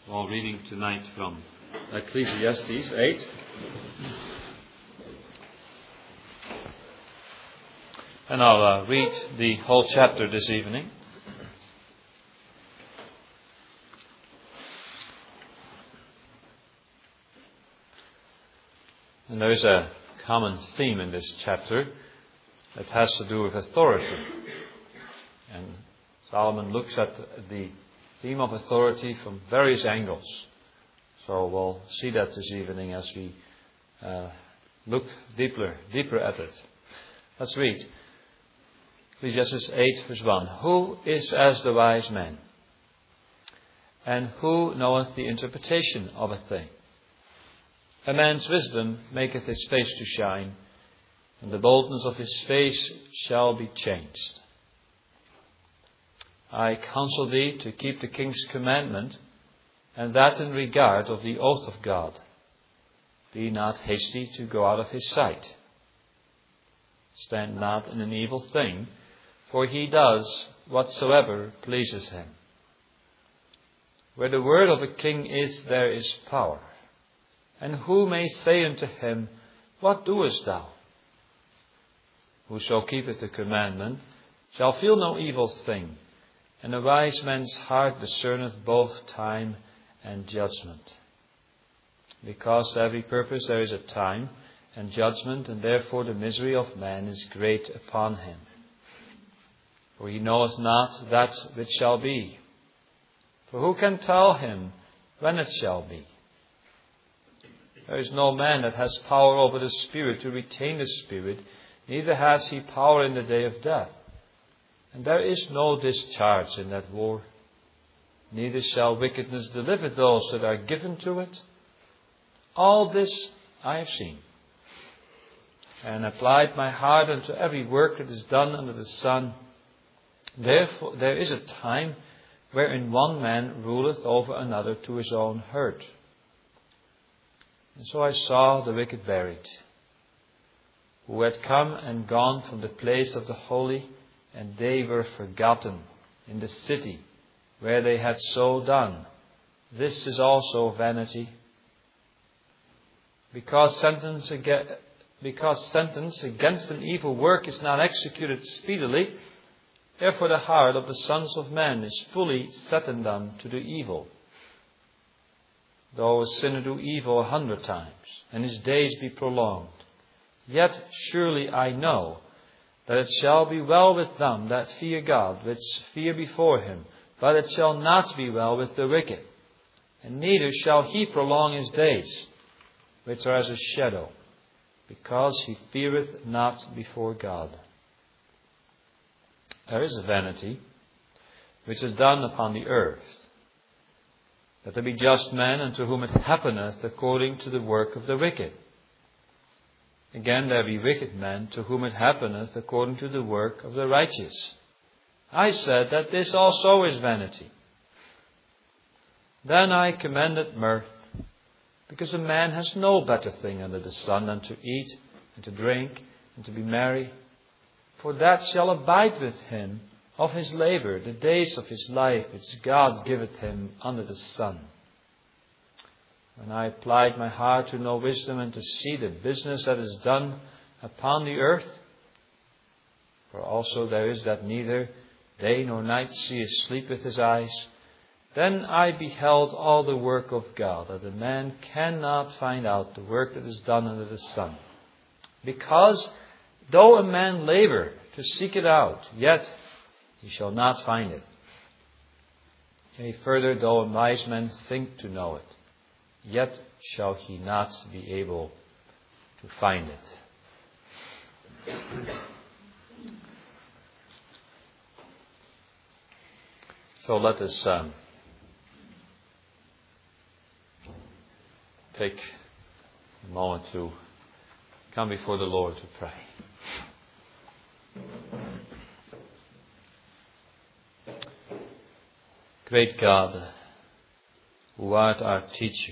We're reading tonight from Ecclesiastes 8. And I'll read the whole chapter this evening. And there is a common theme in this chapter that has to do with authority. And Solomon looks at the theme of authority from various angles. So we'll see that this evening as we look deeper at it. Let's read. Ecclesiastes 8 verse 1. Who is as the wise man? And who knoweth the interpretation of a thing? A man's wisdom maketh his face to shine, and the boldness of his face shall be changed. I counsel thee to keep the king's commandment, and that in regard of the oath of God. Be not hasty to go out of his sight. Stand not in an evil thing, for he does whatsoever pleases him. Where the word of a king is, there is power. And who may say unto him, What doest thou? Whoso keepeth the commandment shall feel no evil thing, and a wise man's heart discerneth both time and judgment. Because to every purpose there is a time and judgment, and therefore the misery of man is great upon him. For he knoweth not that which shall be. For who can tell him when it shall be? There is no man that has power over the Spirit to retain the Spirit, neither has he power in the day of death. And there is no discharge in that war. Neither shall wickedness deliver those that are given to it. All this I have seen, and applied my heart unto every work that is done under the sun. Therefore there is a time wherein one man ruleth over another to his own hurt. And so I saw the wicked buried, who had come and gone from the place of the holy, and they were forgotten in the city where they had so done. This is also vanity. Because sentence against an evil work is not executed speedily, therefore the heart of the sons of men is fully set in them to do evil. Though a sinner do evil 100 times, and his days be prolonged, yet surely I know that it shall be well with them that fear God, which fear before him, but it shall not be well with the wicked. And neither shall he prolong his days, which are as a shadow, because he feareth not before God. There is a vanity which is done upon the earth, that there be just men unto whom it happeneth according to the work of the wicked. Again, there be wicked men to whom it happeneth according to the work of the righteous. I said that this also is vanity. Then I commended mirth, because a man has no better thing under the sun than to eat and to drink and to be merry. For that shall abide with him of his labour, the days of his life which God giveth him under the sun. When I applied my heart to know wisdom and to see the business that is done upon the earth, for also there is that neither day nor night seeth sleep with his eyes, then I beheld all the work of God, that a man cannot find out the work that is done under the sun. Because though a man labour to seek it out, yet he shall not find it. Yea, further, though a wise man think to know it, yet shall he not be able to find it. So let us take a moment to come before the Lord to pray. Great God, who art our teacher,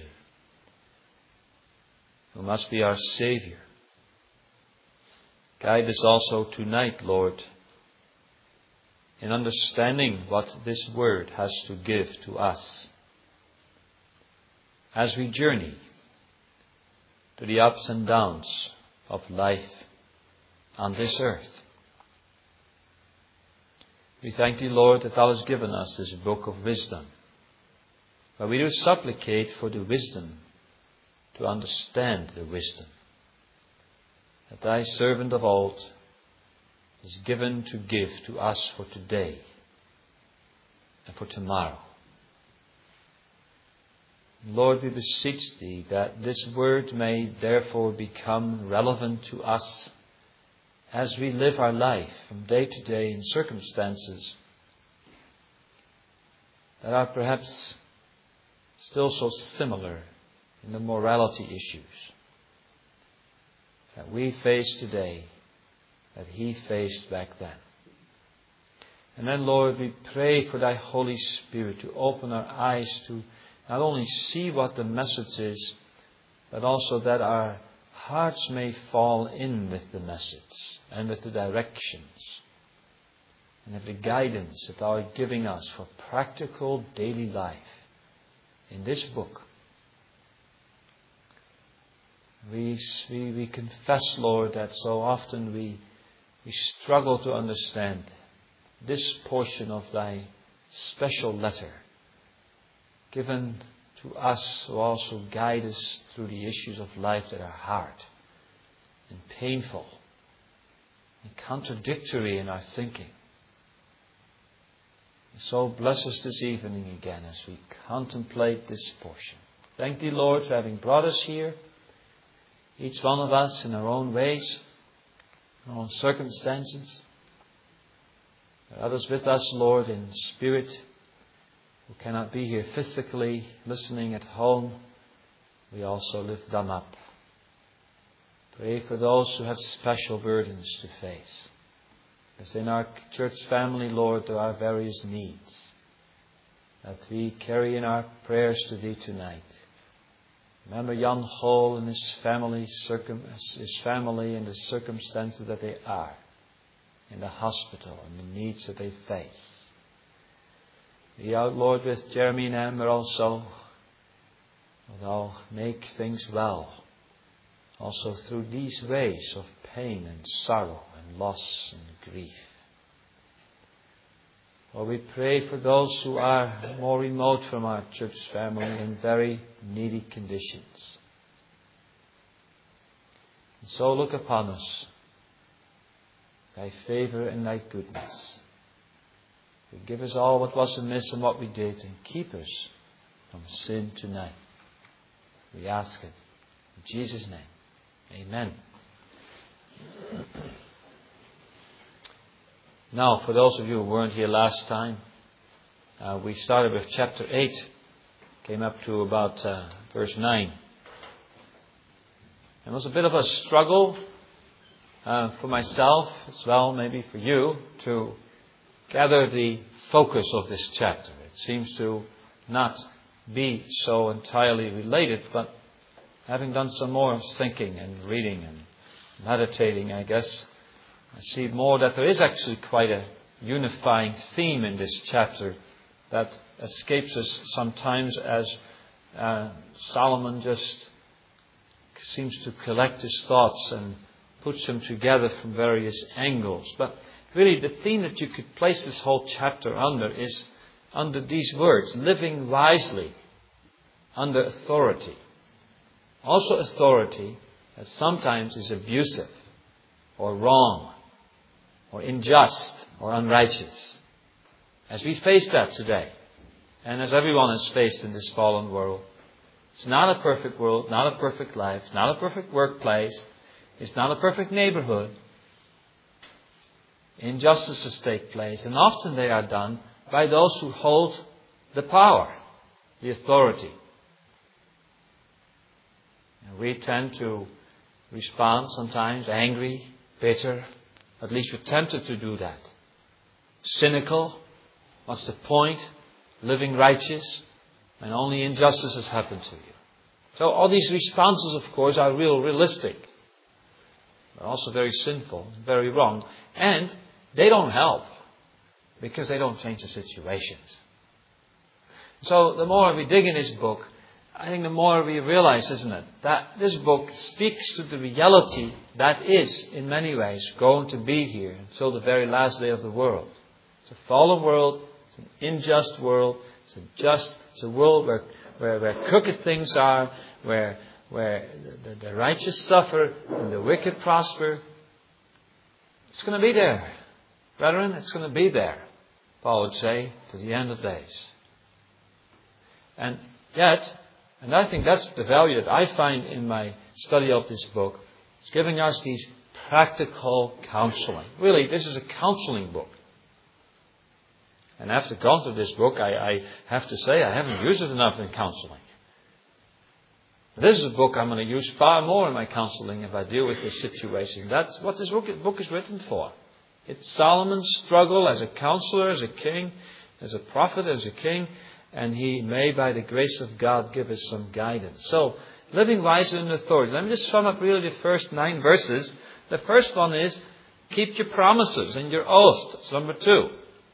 who must be our Saviour, guide us also tonight, Lord, in understanding what this word has to give to us. as we journey to the ups and downs of life on this earth. We thank Thee, Lord, that Thou hast given us this book of wisdom. But we do supplicate for the wisdom to understand the wisdom that Thy servant of old is given to give to us for today and for tomorrow. Lord, we beseech Thee that this word may therefore become relevant to us as we live our life from day to day in circumstances that are perhaps still so similar in the morality issues that we face today that He faced back then. And then, Lord, we pray for Thy Holy Spirit to open our eyes to not only see what the message is, but also that our hearts may fall in with the message and with the directions and with the guidance that Thou art giving us for practical daily life in this book. We confess, Lord, that so often we struggle to understand this portion of Thy special letter given to us to also guide us through the issues of life that are hard and painful and contradictory in our thinking. So bless us this evening again as we contemplate this portion. Thank Thee, Lord, for having brought us here, each one of us in our own ways, our own circumstances. Others with us, Lord, in spirit, who cannot be here physically, listening at home. We also lift them up. Pray for those who have special burdens to face. As in our church family, Lord, there are various needs that we carry in our prayers to Thee tonight. Remember Jan Hall and his family and the circumstances that they are in the hospital and the needs that they face. Be out, Lord, with Jeremy and Amber also. Thou make things well. Also through these ways of pain and sorrow and loss and grief. Lord, we pray for those who are more remote from our church family in very needy conditions. And so look upon us, Thy favor and Thy goodness. Forgive us all what was amiss and what we did, and keep us from sin tonight. We ask it in Jesus' name. Amen. Now, for those of you who weren't here last time, we started with chapter 8, came up to about verse 9. It was a bit of a struggle for myself as well, maybe for you, to gather the focus of this chapter. It seems to not be so entirely related, but having done some more thinking and reading and meditating, I guess, I see more that there is actually quite a unifying theme in this chapter that escapes us sometimes as Solomon just seems to collect his thoughts and puts them together from various angles. But really, the theme that you could place this whole chapter under is under these words: living wisely under authority. Also authority that sometimes is abusive or wrong or unjust or unrighteous. As we face that today, and as everyone has faced in this fallen world, it's not a perfect world, not a perfect life, it's not a perfect workplace, it's not a perfect neighborhood. Injustices take place, and often they are done by those who hold the power, the authority. And we tend to respond sometimes angry, bitter, at least we're tempted to do that. Cynical, what's the point? Living righteous, and only injustices happen to you. So all these responses, of course, are realistic. They're also very sinful, very wrong. And they don't help because they don't change the situations. So the more we dig in this book, I think the more we realize, isn't it, that this book speaks to the reality that is, in many ways, going to be here until the very last day of the world. It's a fallen world. It's an unjust world. It's a world where crooked things are, where the righteous suffer and the wicked prosper. It's going to be there. Brethren, it's going to be there, Paul would say, to the end of days. And yet, and I think that's the value that I find in my study of this book, it's giving us these practical counseling. Really, this is a counseling book. And after going through this book, I have to say I haven't used it enough in counseling. This is a book I'm going to use far more in my counseling if I deal with this situation. That's what this book is written for. It's Solomon's struggle as a counselor, as a king, as a prophet, as a king. And he may, by the grace of God, give us some guidance. So, living wisely in authority. Let me just sum up really the first 9 verses. The first one is, keep your promises and your oath. That's number 2.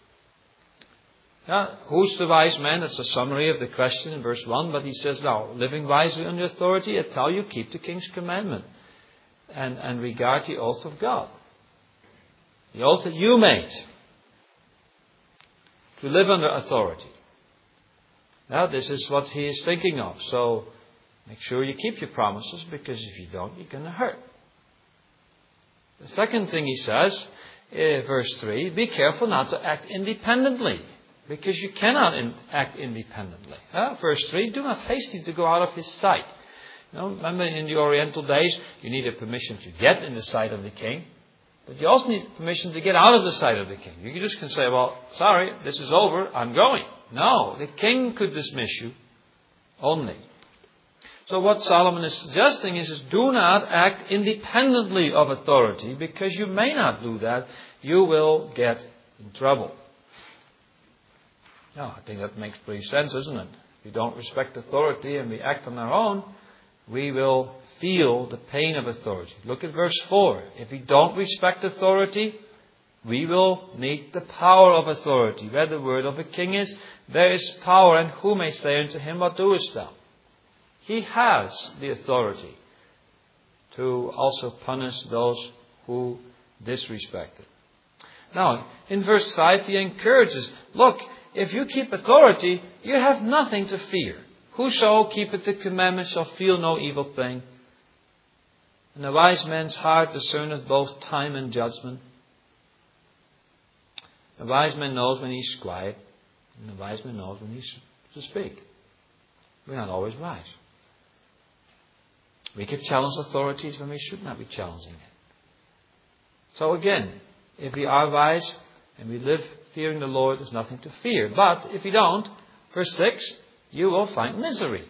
Who's the wise man? That's a summary of the question in verse 1. But he says, now, living wisely under authority, I tell you, keep the king's commandment. And regard the oath of God. The oath that you made. To live under authority. Now, this is what he is thinking of. So, make sure you keep your promises, because if you don't, you're going to hurt. The second thing he says, verse 3, be careful not to act independently, because you cannot act independently. Verse 3, do not hasten to go out of his sight. Remember in the Oriental days, you needed permission to get in the sight of the king, but you also need permission to get out of the sight of the king. You just can say, well, sorry, this is over, I'm going. No, the king could dismiss you only. So what Solomon is suggesting is do not act independently of authority, because you may not do that. You will get in trouble. Now, I think that makes pretty sense, isn't it? If we don't respect authority and we act on our own, we will feel the pain of authority. Look at verse 4. If we don't respect authority, we will meet the power of authority. Where the word of a king is, there is power. And who may say unto him, what doest thou? He has the authority to also punish those who disrespect it. Now, in verse 5, he encourages, look, if you keep authority, you have nothing to fear. Whoso keepeth the commandments shall feel no evil thing. And a wise man's heart discerneth both time and judgment. A wise man knows when he's quiet, and a wise man knows when he's to speak. We're not always wise. We can challenge authorities when we should not be challenging it. So again, if we are wise and we live fearing the Lord, there's nothing to fear. But if you don't, verse 6, you will find misery.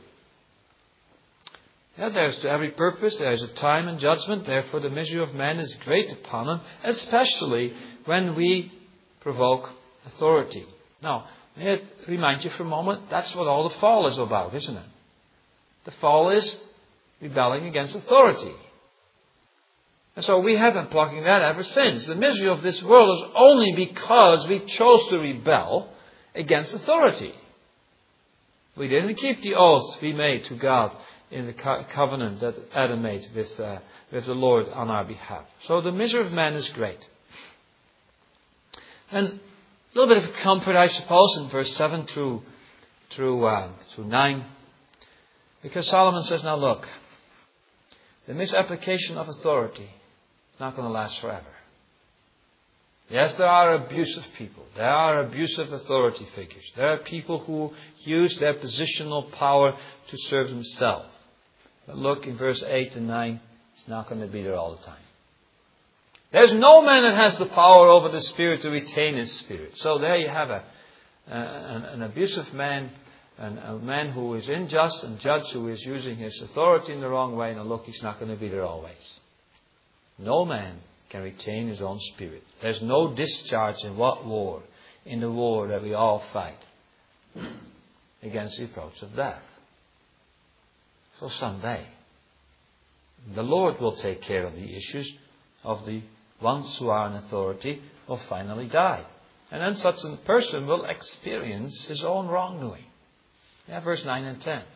There's to every purpose, there is a time and judgment. Therefore the misery of man is great upon him, especially when we provoke authority. Now, may I remind you for a moment, that's what all the fall is about, isn't it? The fall is rebelling against authority. And so we have been plucking that ever since. The misery of this world is only because we chose to rebel against authority. We didn't keep the oath we made to God in the covenant that Adam made with the Lord on our behalf. So the misery of man is great. And a little bit of comfort, I suppose, in verse 7 through 9. Because Solomon says, now look, the misapplication of authority is not going to last forever. Yes, there are abusive people. There are abusive authority figures. There are people who use their positional power to serve themselves. But look, in verse 8 and 9, it's not going to be there all the time. There's no man that has the power over the spirit to retain his spirit. So there you have an abusive man, and a man who is unjust and judge who is using his authority in the wrong way. Now look, he's not going to be there always. No man can retain his own spirit. There's no discharge in what war? In the war that we all fight against the approach of death. So someday, the Lord will take care of the issues of the ones who are in authority will finally die. And then such a person will experience his own wrongdoing. Verse 9 and 10.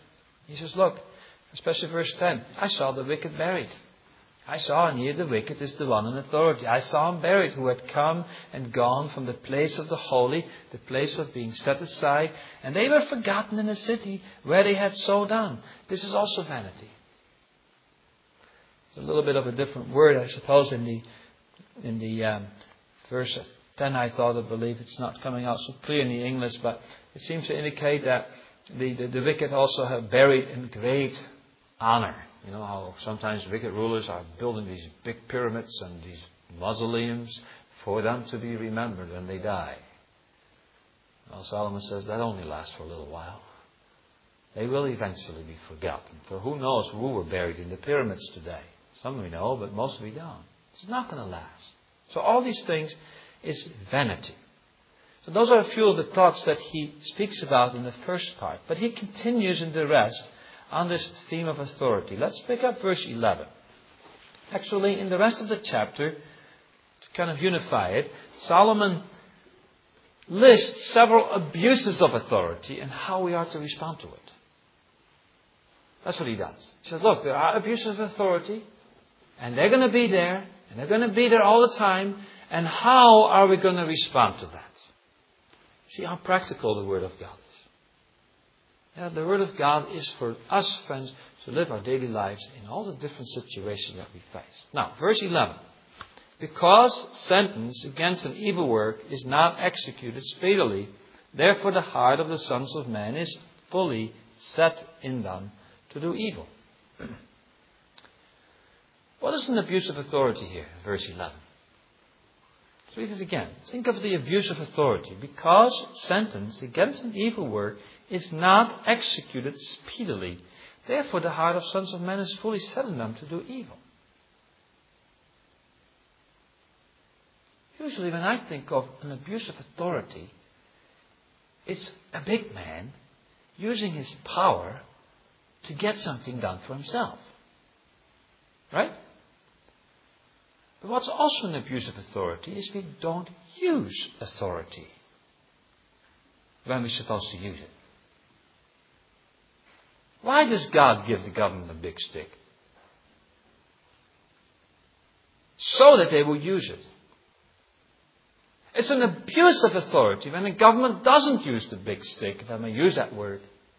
He says, look, especially verse 10, I saw the wicked buried. I saw, and here the wicked is the one in authority. I saw him buried who had come and gone from the place of the holy, the place of being set aside, and they were forgotten in the city where they had so done. This is also vanity. It's a little bit of a different word, I suppose, in the verse 10, I believe it's not coming out so clear in the English, but it seems to indicate that the wicked also have buried in great honor. You know how sometimes wicked rulers are building these big pyramids and these mausoleums for them to be remembered when they die. Well, Solomon says that only lasts for a little while. They will eventually be forgotten. For who knows who were buried in the pyramids today? Some we know, but most we don't. It's not going to last. So all these things is vanity. So those are a few of the thoughts that he speaks about in the first part. But he continues in the rest on this theme of authority. Let's pick up verse 11. Actually, in the rest of the chapter, to kind of unify it, Solomon lists several abuses of authority and how we are to respond to it. That's what he does. He says, look, there are abuses of authority, and they're going to be there, and they're going to be there all the time, and how are we going to respond to that? See how practical the Word of God is. Yeah, the Word of God is for us, friends, to live our daily lives in all the different situations that we face. Now, verse 11. Because sentence against an evil work is not executed speedily, therefore the heart of the sons of men is fully set in them to do evil. What is an abuse of authority here? Verse 11. Let's read it again. Think of the abuse of authority. Because sentence against an evil work is not executed speedily, therefore the heart of sons of men is fully set in them to do evil. Usually when I think of an abuse of authority, it's a big man using his power to get something done for himself. Right? But what's also an abuse of authority is we don't use authority when we're supposed to use it. Why does God give the government a big stick? So that they will use it. It's an abuse of authority when the government doesn't use the big stick, if I may use that word,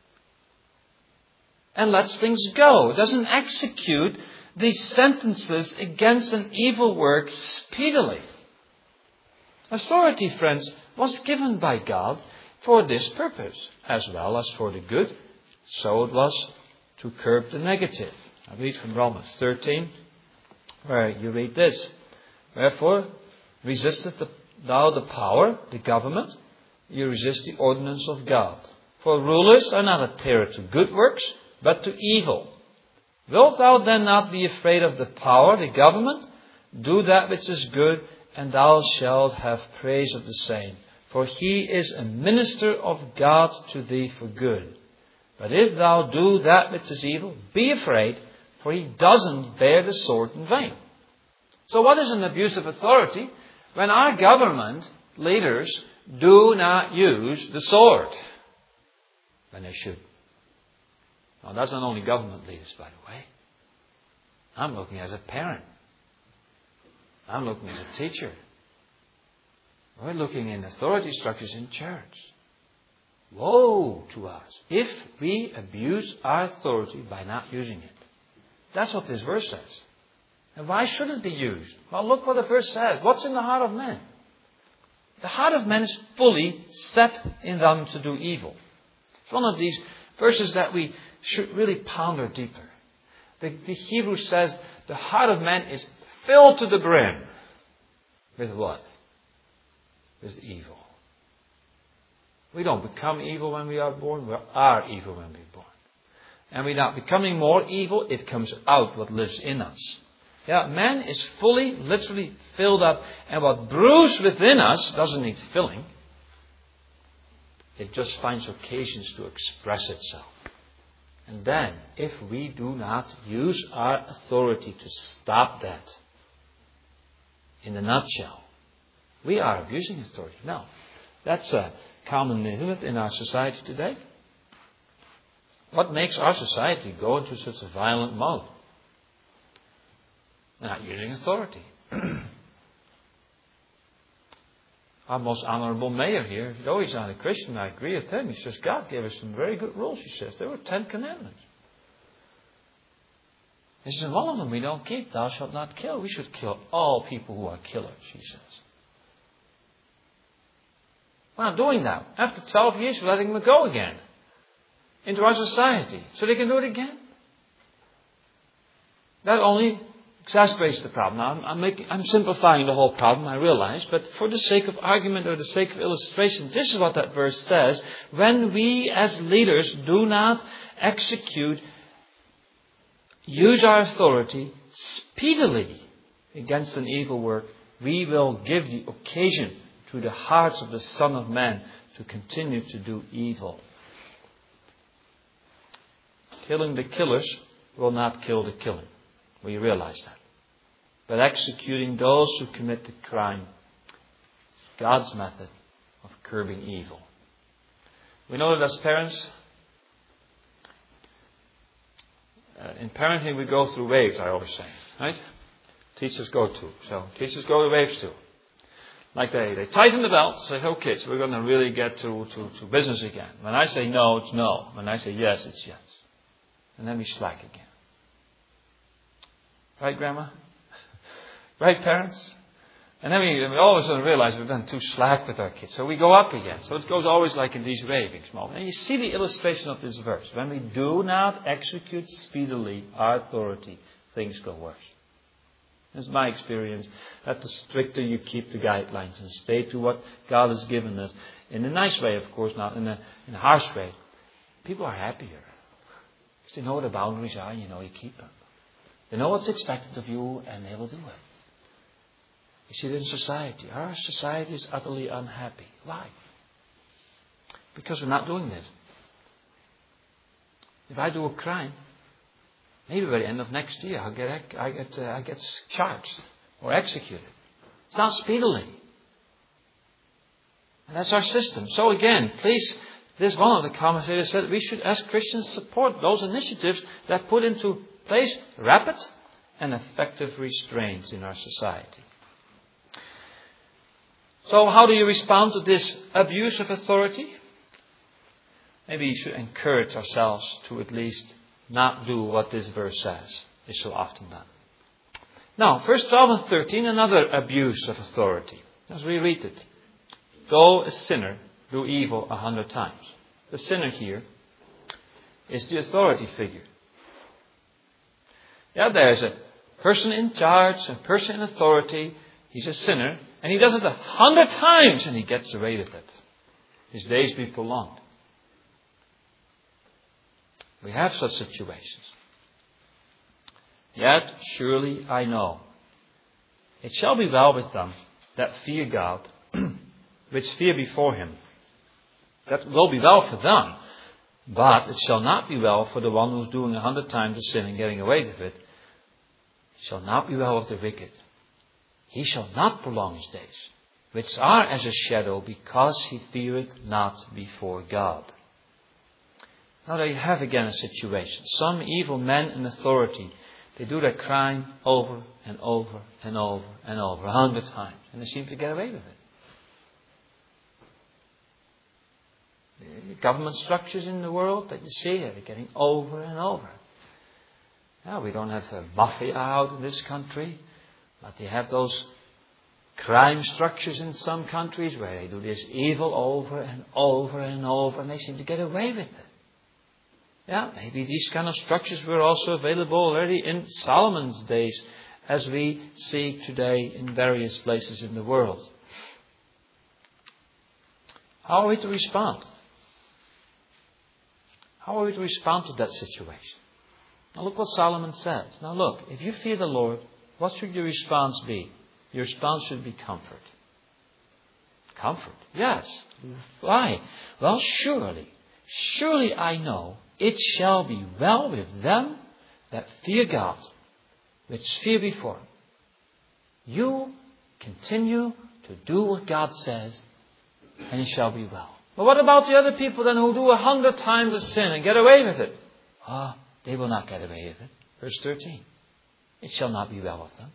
and lets things go. It doesn't execute these sentences against an evil work speedily. Authority, friends, was given by God for this purpose, as well as for the good. So it was to curb the negative. I read from Romans 13, where you read this. Wherefore, resisteth thou the power, the government, you resist the ordinance of God. For rulers are not a terror to good works, but to evil. Wilt thou then not be afraid of the power, the government? Do that which is good, and thou shalt have praise of the same. For he is a minister of God to thee for good. But if thou do that which is evil, be afraid, for he doesn't bear the sword in vain. So what is an abuse of authority? When our government leaders do not use the sword when they should. Now that's not only government leaders, by the way. I'm looking as a parent. I'm looking as a teacher. We're looking in authority structures in church. Woe to us if we abuse our authority by not using it. That's what this verse says. And why should it be used? Well, look what the verse says. What's in the heart of man? The heart of man is fully set in them to do evil. It's one of these verses that we should really ponder deeper. The Hebrew says the heart of man is filled to the brim. With what? With evil. We don't become evil when we are born. We are evil when we're born. And we're not becoming more evil. It comes out what lives in us. Yeah, man is fully, literally filled up. And what brews within us doesn't need filling. It just finds occasions to express itself. And then, if we do not use our authority to stop that, in a nutshell, we are abusing authority. Now, that's common, isn't it, in our society today? What makes our society go into such a violent mode? They're not using authority. Our most honorable mayor here, though he's not a Christian, I agree with him. He says, God gave us some very good rules, he says. There were 10 commandments. He says, one of them we don't keep. Thou shalt not kill. We should kill all people who are killers, he says. We're not doing that. After 12 years, we're letting them go again into our society so they can do it again. That only exacerbates the problem. Now, I'm simplifying the whole problem, I realize, but for the sake of argument or the sake of illustration, this is what that verse says. When we as leaders do not use our authority speedily against an evil work, we will give the occasion to the hearts of the Son of Man to continue to do evil. Killing the killers will not kill the killing. We realize that. But executing those who commit the crime is God's method of curbing evil. We know that as parents, in parenting we go through waves, I always say. Right? Teachers go to waves too. Like they tighten the belt, say, okay, so we're going to really get to business again. When I say no, it's no. When I say yes, it's yes. And then we slack again. Right, Grandma? Right, parents? And then we all of a sudden realize we've been too slack with our kids. So we go up again. So it goes always like in these ravings moments. And you see the illustration of this verse. When we do not execute speedily our authority, things go worse. It's my experience that the stricter you keep the guidelines and stay to what God has given us, in a nice way, of course, not in a harsh way, people are happier. Because they know what the boundaries are, you keep them. They know what's expected of you, and they will do it. You see it in society. Our society is utterly unhappy. Why? Because we're not doing this. If I do a crime, maybe by the end of next year I get charged or executed. It's not speedily. And that's our system. So again, please, this one of the commentators said we should, as Christians, support those initiatives that put into place rapid and effective restraints in our society. So how do you respond to this abuse of authority? Maybe we should encourage ourselves to at least not do what this verse says is so often done. Now, verse 12 and 13, another abuse of authority. As we read it, though a sinner do evil 100 times. The sinner here is the authority figure. Yeah, there's a person in charge, a person in authority. He's a sinner, and he does it 100 times, and he gets away with it. His days be prolonged. We have such situations. Yet surely I know it shall be well with them that fear God, which fear before Him. That will be well for them, but it shall not be well for the one who's doing 100 times the sin and getting away with it. It shall not be well with the wicked. He shall not prolong his days, which are as a shadow, because he feareth not before God. Now there you have again a situation. Some evil men in authority, they do their crime over and over and over and over, 100 times. And they seem to get away with it. The government structures in the world that you see, they're getting over and over. Now, we don't have a mafia out in this country, but they have those crime structures in some countries where they do this evil over and over and over, and they seem to get away with it. Yeah, maybe these kind of structures were also available already in Solomon's days, as we see today in various places in the world. How are we to respond? How are we to respond to that situation? Now look what Solomon says. Now look, if you fear the Lord, what should your response be? Your response should be comfort. Comfort? Yes. Why? Well, surely I know it shall be well with them that fear God, which fear before Him. You continue to do what God says, and it shall be well. But what about the other people then who do 100 times the sin and get away with it? They will not get away with it. Verse 13. It shall not be well with them.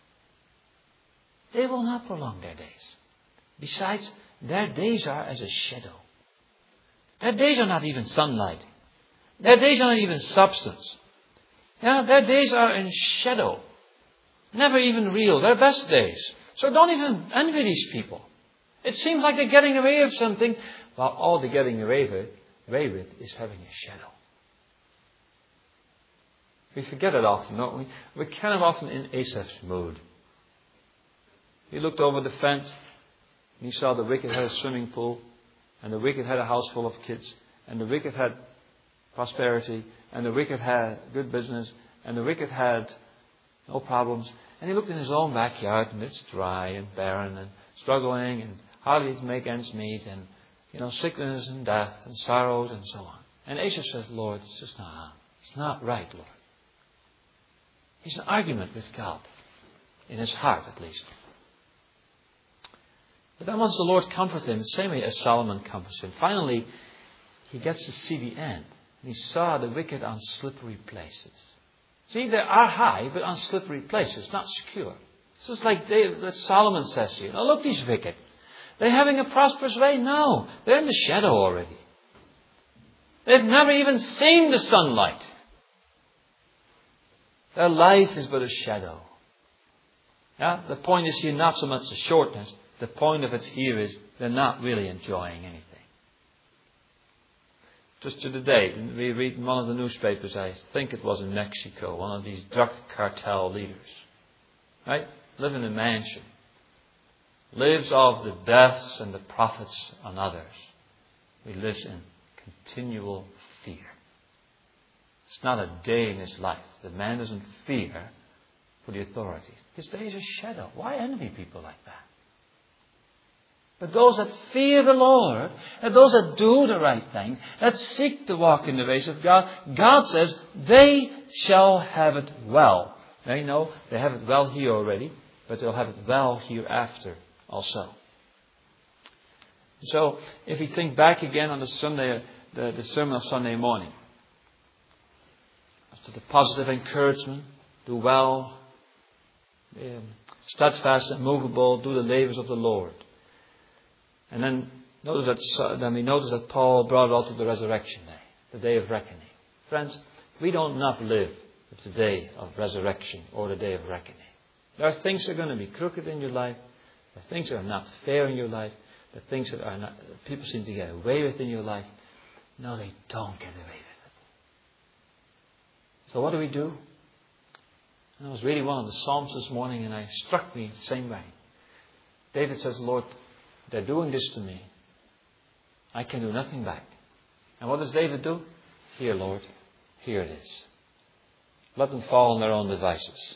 They will not prolong their days. Besides, their days are as a shadow. Their days are not even sunlight. Their days are not even substance. Their days are in shadow. Never even real. Their best days. So don't even envy these people. It seems like they're getting away with something, while all they're getting away with is having a shadow. We forget it often, don't we? We're kind of often in Asaph's mood. He looked over the fence and he saw the wicked had a swimming pool, and the wicked had a house full of kids, and the wicked had prosperity, and the wicked had good business, and the wicked had no problems. And he looked in his own backyard, and it's dry and barren and struggling and hardly to make ends meet, and sickness and death and sorrows and so on. And Asaph says, Lord, it's not right, Lord. He's in argument with God, in his heart at least. But then once the Lord comforts him, the same way as Solomon comforts him, finally he gets to see the end. And he saw the wicked on slippery places. See, they are high, but on slippery places, not secure. It's just like that Solomon says here. Now look, these wicked. They're having a prosperous way? No. They're in the shadow already. They've never even seen the sunlight. Their life is but a shadow. The point is here not so much the shortness. The point of it here is they're not really enjoying anything. Just to the day, we read in one of the newspapers, I think it was in Mexico, one of these drug cartel leaders. Right? Live in a mansion. Lives off the deaths and the profits on others. He lives in continual fear. It's not a day in his life. The man doesn't fear for the authorities. His day is a shadow. Why envy people like that? But those that fear the Lord, and those that do the right thing, that seek to walk in the ways of God, God says they shall have it well. They know they have it well here already, but they'll have it well hereafter also. So, if we think back again on the Sunday, the sermon of Sunday morning, after the positive encouragement, do well, steadfast and immovable, do the labors of the Lord. And then we notice that Paul brought it all to the resurrection day, the day of reckoning. Friends, we don't not live with the day of resurrection or the day of reckoning. There are things that are going to be crooked in your life. There are things that are not fair in your life. There are things that people seem to get away with in your life. No, they don't get away with it. So what do we do? And I was reading one of the Psalms this morning, and it struck me the same way. David says, Lord, they're doing this to me. I can do nothing back. And what does David do? Here, Lord, here it is. Let them fall on their own devices.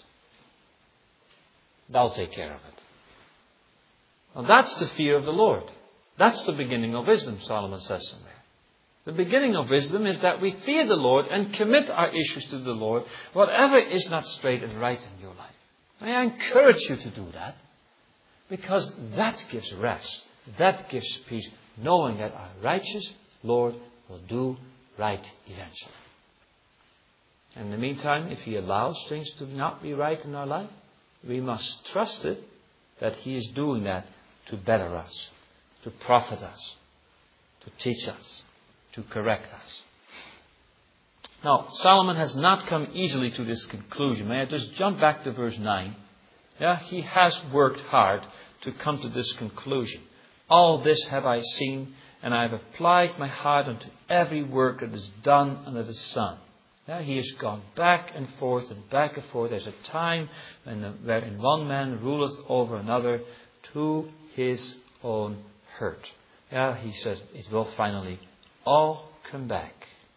Thou take care of it. Well, that's the fear of the Lord. That's the beginning of wisdom, Solomon says somewhere. The beginning of wisdom is that we fear the Lord and commit our issues to the Lord, whatever is not straight and right in your life. May I encourage you to do that, because that gives rest. That gives peace, knowing that our righteous Lord will do right eventually. And in the meantime, if He allows things to not be right in our life, we must trust it that He is doing that to better us, to profit us, to teach us, to correct us. Now, Solomon has not come easily to this conclusion. May I just jump back to verse 9? He has worked hard to come to this conclusion. All this have I seen, and I have applied my heart unto every work that is done under the sun. He has gone back and forth and back and forth. There's a time wherein one man ruleth over another to his own hurt. He says it will finally all come back.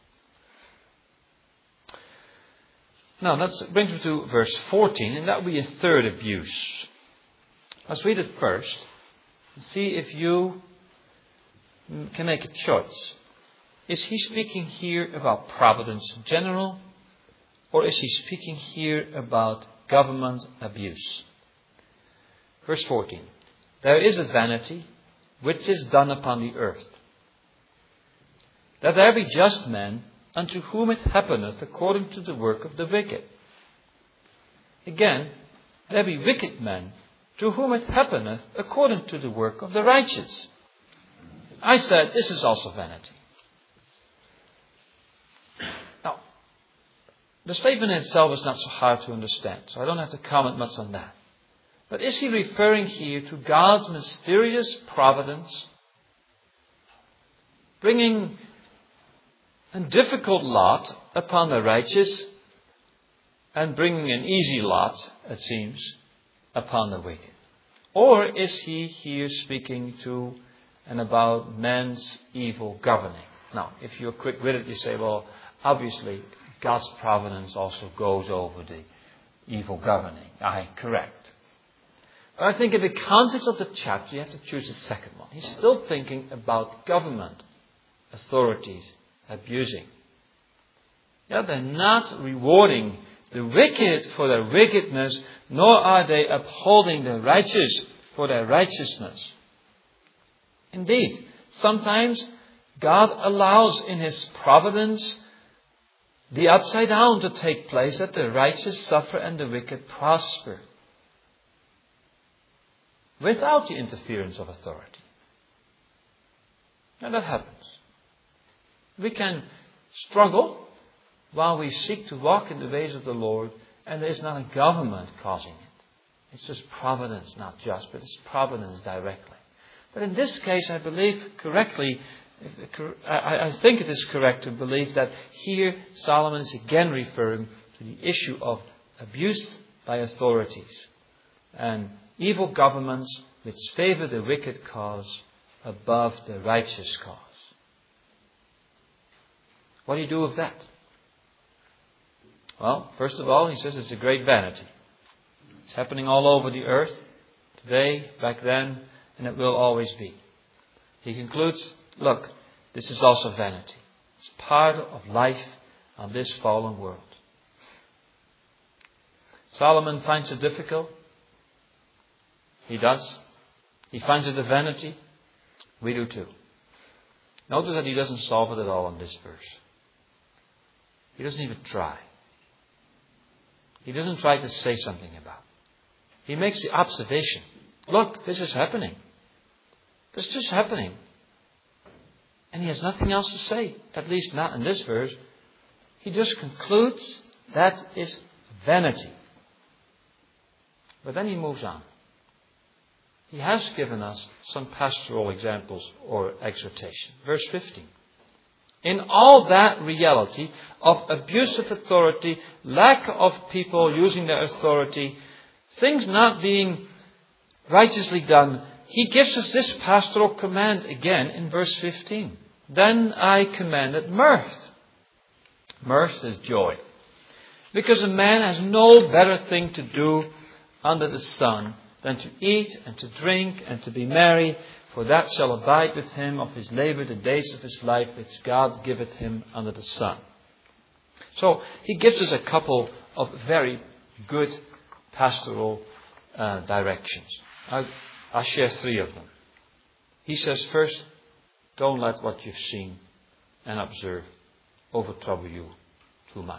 Now that brings me to verse 14, and that will be a third abuse. Let's read it first and see if you can make a choice. Is he speaking here about providence in general, or is he speaking here about government abuse? Verse 14. There is a vanity which is done upon the earth, that there be just men unto whom it happeneth according to the work of the wicked. Again, there be wicked men, to whom it happeneth according to the work of the righteous. I said, this is also vanity. Now, the statement itself is not so hard to understand, so I don't have to comment much on that. But is he referring here to God's mysterious providence, bringing a difficult lot upon the righteous and bringing an easy lot, it seems, upon the wicked? Or is he here speaking to and about men's evil governing? Now, if you're quick with it, you say, well, obviously, God's providence also goes over the evil governing. Correct. But I think in the context of the chapter, you have to choose the second one. He's still thinking about government, authorities, abusing. Yeah, they're not rewarding the wicked for their wickedness, nor are they upholding the righteous for their righteousness. Indeed, sometimes God allows in His providence the upside down to take place, that the righteous suffer and the wicked prosper, without the interference of authority. And that happens. We can struggle while we seek to walk in the ways of the Lord, and there is not a government causing it. It's just providence, not just, but it's providence directly. But in this case, I believe correctly, I think it is correct to believe that here Solomon is again referring to the issue of abuse by authorities and evil governments which favor the wicked cause above the righteous cause. What do you do with that? Well, first of all, he says it's a great vanity. It's happening all over the earth, today, back then, and it will always be. He concludes, look, this is also vanity. It's part of life on this fallen world. Solomon finds it difficult. He does. He finds it a vanity. We do too. Notice that he doesn't solve it at all in this verse. He doesn't even try. He doesn't try to say something about it. He makes the observation. Look, this is happening. This is just happening. And he has nothing else to say, at least not in this verse. He just concludes that is vanity. But then he moves on. He has given us some pastoral examples or exhortation. Verse 15. In all that reality of abusive authority, lack of people using their authority, things not being righteously done, he gives us this pastoral command again in verse 15. Then I commanded mirth. Mirth is joy. Because a man has no better thing to do under the sun than to eat and to drink and to be merry, for that shall abide with him of his labor the days of his life which God giveth him under the sun. So he gives us a couple of very good pastoral directions. I'll share three of them. He says, first, don't let what you've seen and observed overtrouble you too much.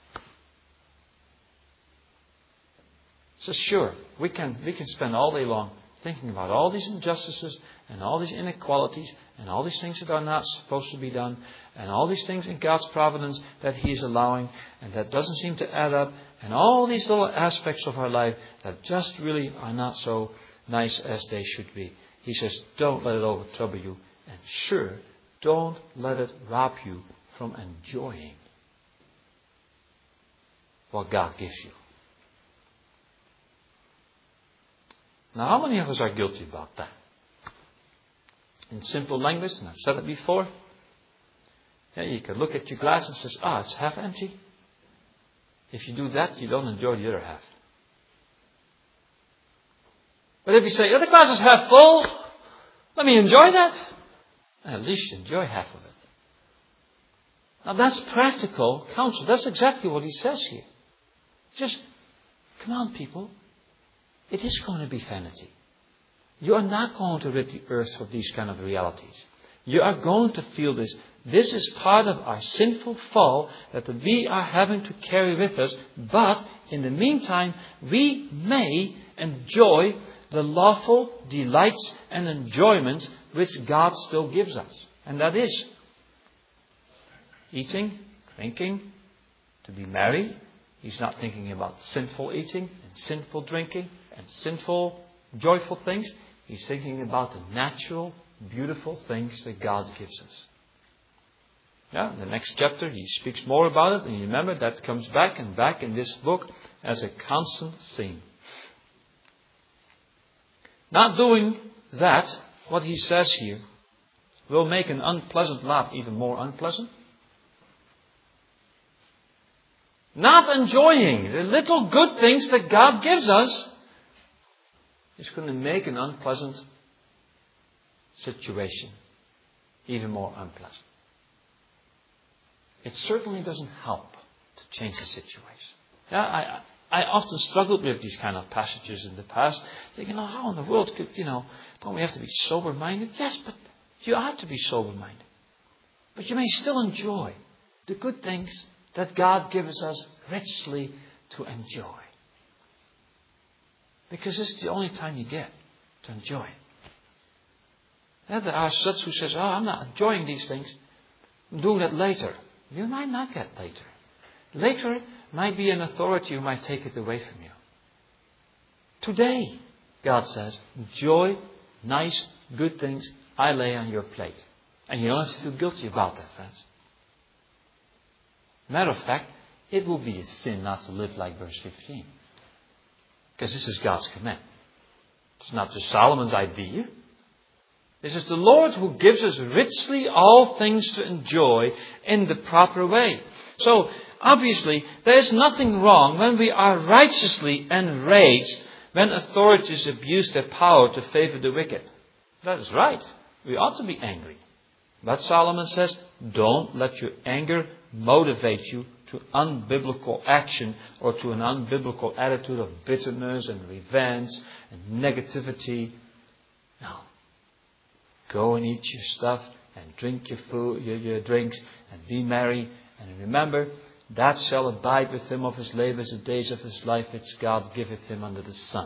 He says, sure, we can spend all day long thinking about all these injustices and all these inequalities and all these things that are not supposed to be done and all these things in God's providence that He is allowing and that doesn't seem to add up and all these little aspects of our life that just really are not so nice as they should be. He says, don't let it overtrouble you, and sure, don't let it rob you from enjoying what God gives you. Now, how many of us are guilty about that? In simple language, and I've said it before, you can look at your glass and say, it's half empty. If you do that, you don't enjoy the other half. But if you say, the glass is half full, let me enjoy that, at least enjoy half of it. Now that's practical counsel. That's exactly what he says here. Just, come on people. It is going to be vanity. You are not going to rid the earth of these kind of realities. You are going to feel this This is part of our sinful fall that we are having to carry with us. But in the meantime, we may enjoy the lawful delights and enjoyments which God still gives us. And that is eating, drinking, to be merry. He's not thinking about sinful eating and sinful drinking and sinful joyful things. He's thinking about the natural, beautiful things that God gives us. In the next chapter he speaks more about it, and you remember that comes back and back in this book as a constant theme. Not doing that, what he says here, will make an unpleasant lot even more unpleasant. Not enjoying the little good things that God gives us is going to make an unpleasant situation even more unpleasant. It certainly doesn't help to change the situation. I often struggled with these kind of passages in the past. Thinking, how in the world could, don't we have to be sober-minded? Yes, but you have to be sober-minded. But you may still enjoy the good things that God gives us richly to enjoy. Because it's the only time you get to enjoy it. There are such who says, I'm not enjoying these things. I'm doing that later. You might not get later. Later might be an authority who might take it away from you. Today, God says, enjoy nice, good things I lay on your plate. And you don't have to feel guilty about that, friends. Matter of fact, it will be a sin not to live like verse 15. Because this is God's command. It's not just Solomon's idea. This is the Lord who gives us richly all things to enjoy in the proper way. So, obviously, there is nothing wrong when we are righteously enraged when authorities abuse their power to favor the wicked. That is right. We ought to be angry. But Solomon says, don't let your anger motivate you to unbiblical action or to an unbiblical attitude of bitterness and revenge and negativity. No. Go and eat your stuff and drink your food, your drinks, and be merry. And remember, that shall abide with him of his labours the days of his life which God giveth him under the sun.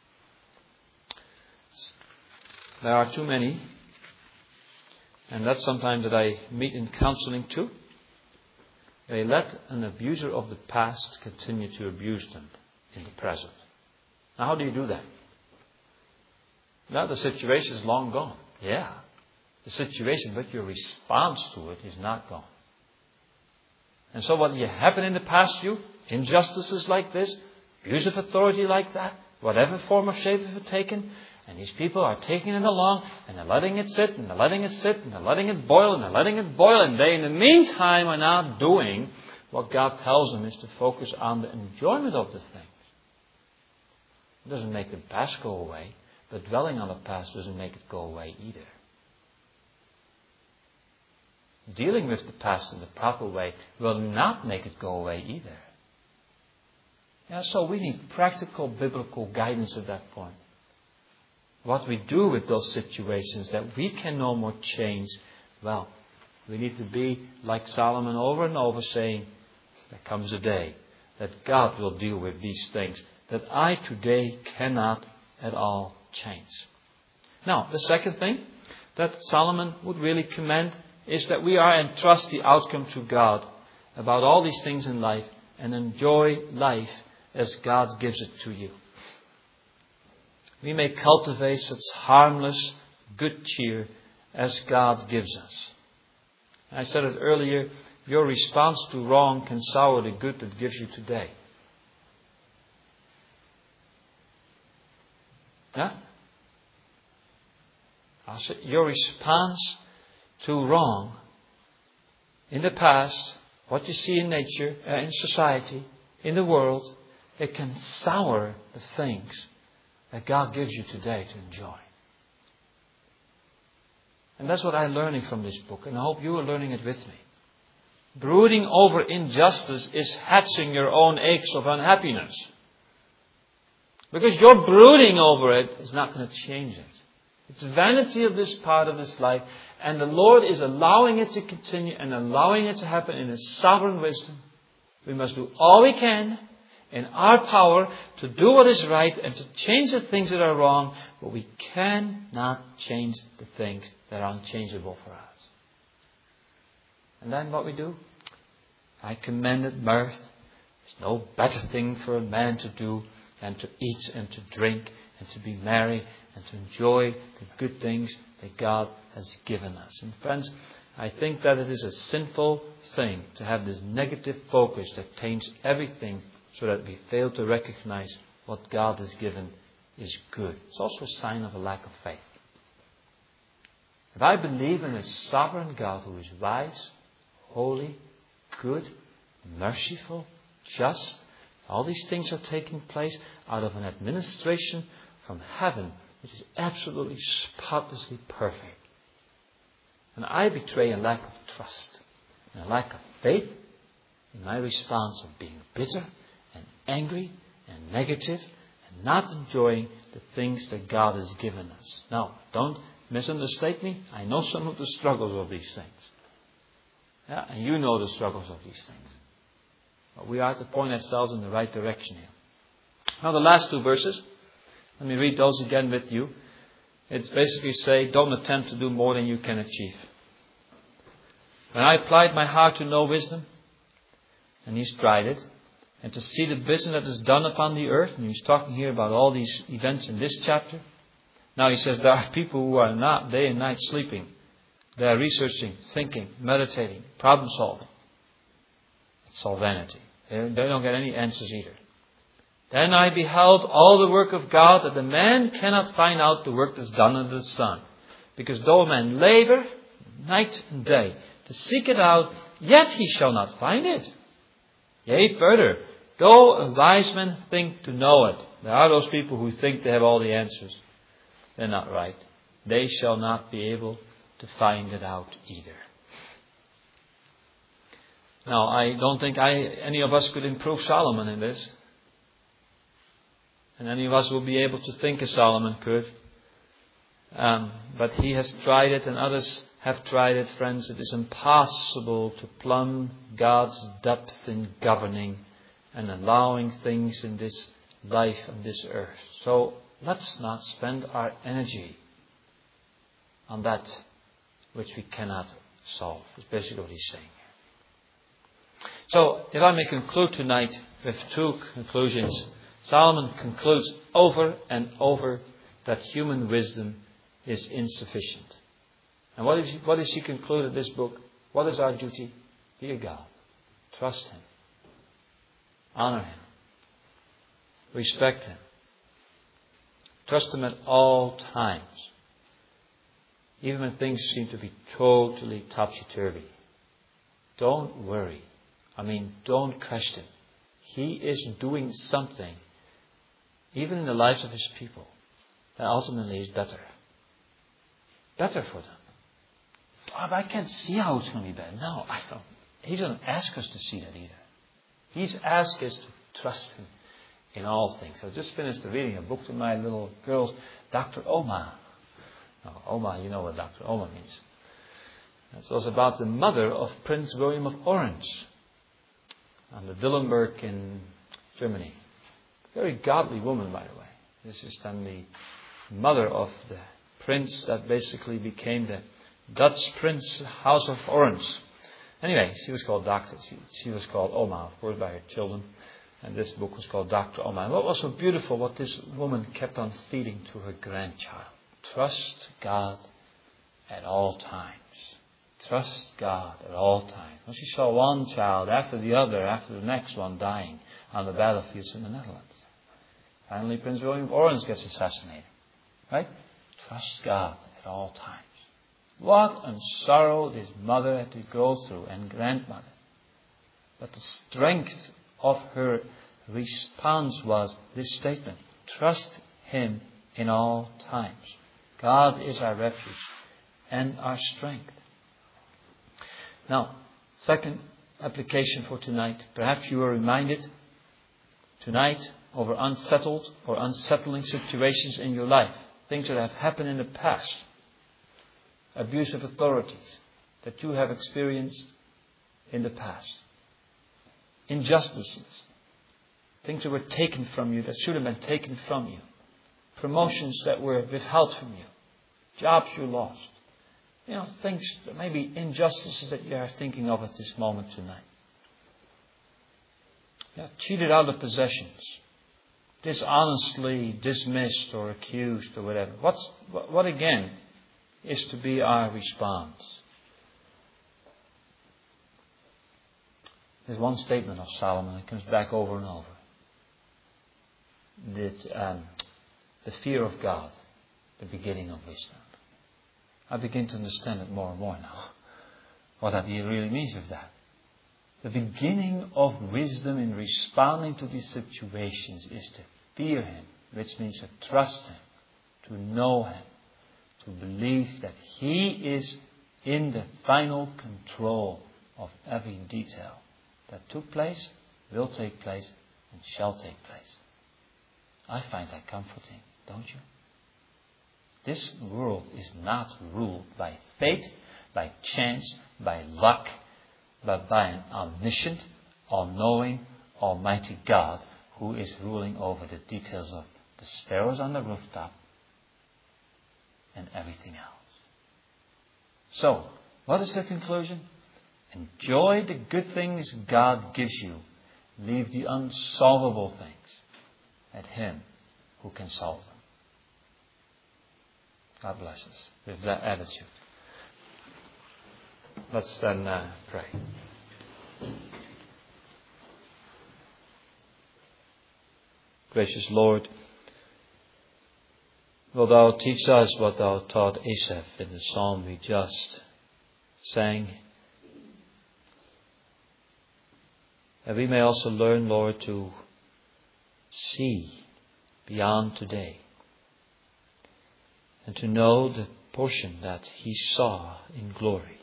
There are too many, and that's sometimes that I meet in counseling too. They let an abuser of the past continue to abuse them in the present. Now, how do you do that? Now, the situation is long gone. Yeah, the situation, but your response to it is not gone. And so what happened in the past to you, injustices like this, abuse of authority like that, whatever form or shape it taken, and these people are taking it along, and they're letting it sit, and they're letting it sit, and they're letting it boil, and they're letting it boil, and they in the meantime are not doing what God tells them is to focus on the enjoyment of the things. It doesn't make the past go away. But dwelling on the past doesn't make it go away either. Dealing with the past in the proper way will not make it go away either. So we need practical biblical guidance at that point. What we do with those situations that we can no more change, well, we need to be like Solomon over and over saying, there comes a day that God will deal with these things that I today cannot at all change. Now, the second thing that Solomon would really commend is that we are entrust the outcome to God about all these things in life and enjoy life as God gives it to you. We may cultivate such harmless, good cheer as God gives us. I said it earlier, your response to wrong can sour the good that gives you today. Your response to wrong in the past, what you see in nature, in society, in the world, it can sour the things that God gives you today to enjoy. And that's what I'm learning from this book, and I hope you are learning it with me. Brooding over injustice is hatching your own aches of unhappiness. Because your brooding over it is not going to change it. It's vanity of this part of his life, And the Lord is allowing it to continue and allowing it to happen in His sovereign wisdom. We must do all we can in our power to do what is right and to change the things that are wrong, but we cannot change the things that are unchangeable for us. And then what we do? I commended mirth. There's no better thing for a man to do than to eat and to drink and to be merry and to enjoy the good things that God has given us. And friends, I think that it is a sinful thing to have this negative focus that taints everything so that we fail to recognize what God has given is good. It's also a sign of a lack of faith. If I believe in a sovereign God who is wise, holy, good, merciful, just, all these things are taking place out of an administration from heaven which is absolutely spotlessly perfect. And I betray a lack of trust and a lack of faith in my response of being bitter and angry and negative and not enjoying the things that God has given us. Now, don't misunderstand me. I know some of the struggles of these things. Yeah, and you know the struggles of these things. But we are to point ourselves in the right direction here. Now the last two verses. Let me read those again with you. It's basically say, don't attempt to do more than you can achieve. When I applied my heart to know wisdom, and he's tried it, and to see the business that is done upon the earth, and he's talking here about all these events in this chapter. Now he says there are people who are not day and night sleeping. They are researching, thinking, meditating, problem solving. It's all vanity. They don't get any answers either. Then I beheld all the work of God, that the man cannot find out the work that's done under the sun. Because though a man labor night and day to seek it out, yet he shall not find it. Yea, further, though a wise man think to know it. There are those people who think they have all the answers. They're not right. They shall not be able to find it out either. Now, I don't think any of us could improve Solomon in this. And any of us will be able to think as Solomon could. But he has tried it and others have tried it, friends. It is impossible to plumb God's depth in governing and allowing things in this life and this earth. So let's not spend our energy on that which we cannot solve. That's basically what he's saying. So if I may conclude tonight with two conclusions. Solomon concludes over and over that human wisdom is insufficient. And what does he conclude in this book? What is our duty? Fear God. Trust Him. Honor Him. Respect Him. Trust Him at all times. Even when things seem to be totally topsy-turvy. Don't worry. Don't question. He is doing something, even in the lives of His people, that ultimately is better. Better for them. Bob, I can't see how it's going to be better. No, I don't. He doesn't ask us to see that either. He's asked us to trust Him in all things. I just finished reading a book to my little girls, Dr. Oma. Now, Oma, you know what Dr. Oma means. It was about the mother of Prince William of Orange on the Dillenburg in Germany. Very godly woman, by the way. This is then the mother of the prince that basically became the Dutch Prince House of Orange. Anyway, she was called Doctor. She was called Oma, of course, by her children. And this book was called Dr. Oma. And what was so beautiful, what this woman kept on feeding to her grandchild. Trust God at all times. Trust God at all times. Well, she saw one child after the other, after the next one dying on the battlefields in the Netherlands. Finally, Prince William of Orange gets assassinated. Right? Trust God at all times. What a sorrow this mother had to go through and grandmother. But the strength of her response was this statement. Trust Him in all times. God is our refuge and our strength. Now, second application for tonight. Perhaps you were reminded tonight over unsettled or unsettling situations in your life. Things that have happened in the past. abuse of authorities that you have experienced in the past. Injustices. Things that were taken from you that should have been taken from you. Promotions that were withheld from you. Jobs you lost. Things, maybe injustices that you are thinking of at this moment tonight. Cheated out of possessions. Dishonestly dismissed or accused or whatever. What again is to be our response? There's one statement of Solomon that comes back over and over. That the fear of God, the beginning of wisdom. I begin to understand it more and more now. What that really means with that. The beginning of wisdom in responding to these situations is to fear Him, which means to trust Him, to know Him, to believe that He is in the final control of every detail that took place, will take place, and shall take place. I find that comforting, don't you? This world is not ruled by fate, by chance, by luck, but by an omniscient, all-knowing, almighty God who is ruling over the details of the sparrows on the rooftop and everything else. So, what is the conclusion? Enjoy the good things God gives you. Leave the unsolvable things at Him who can solve them. God bless us with that attitude. Let's then pray. Gracious Lord, will Thou teach us what Thou taught Asaph in the psalm we just sang. And we may also learn, Lord, to see beyond today. And to know the portion that He saw in glory.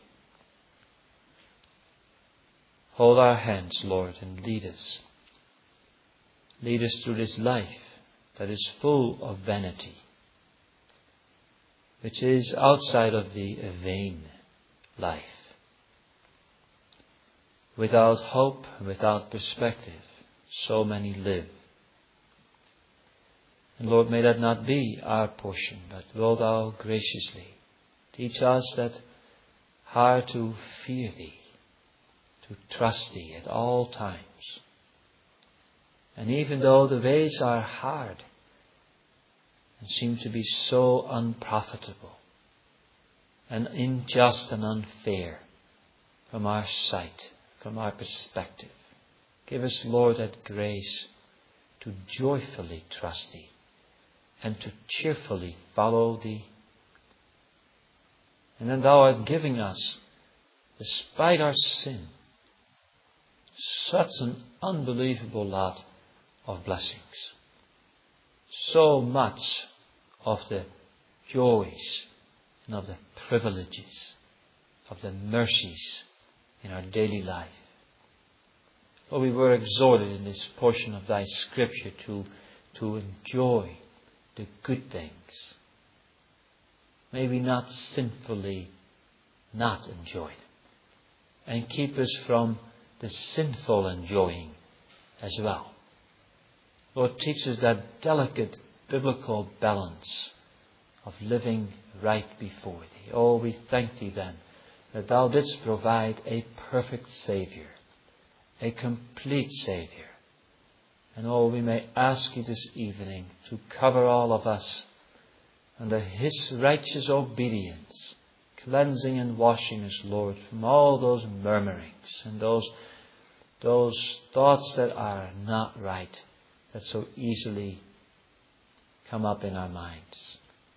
Hold our hands, Lord, and lead us. Lead us through this life that is full of vanity, which is outside of the vain life. Without hope, without perspective, so many live. And Lord, may that not be our portion, but will Thou graciously teach us that how to fear Thee, to trust Thee at all times. And even though the ways are hard and seem to be so unprofitable and unjust and unfair from our sight, from our perspective, give us, Lord, that grace to joyfully trust Thee and to cheerfully follow Thee. And then Thou art giving us, despite our sin, such an unbelievable lot of blessings. So much of the joys and of the privileges, of the mercies in our daily life. Lord, we were exhorted in this portion of Thy Scripture to enjoy the good things. May we not sinfully not enjoy them. And keep us from the sinful enjoying as well. Lord, teach us that delicate biblical balance of living right before Thee. Oh, we thank Thee then that Thou didst provide a perfect Saviour, a complete Saviour. And oh, we may ask You this evening to cover all of us under His righteous obedience, cleansing and washing us, Lord, from all those murmurings and those thoughts that are not right, that so easily come up in our minds.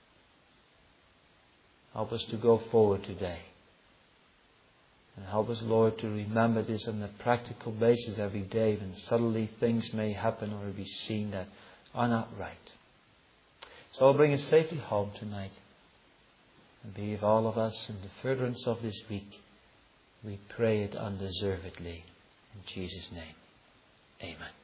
Help us to go forward today. And help us, Lord, to remember this on a practical basis every day when suddenly things may happen or be seen that are not right. So bring us safely home tonight. And be with all of us in the furtherance of this week. We pray it undeservedly. In Jesus' name, amen.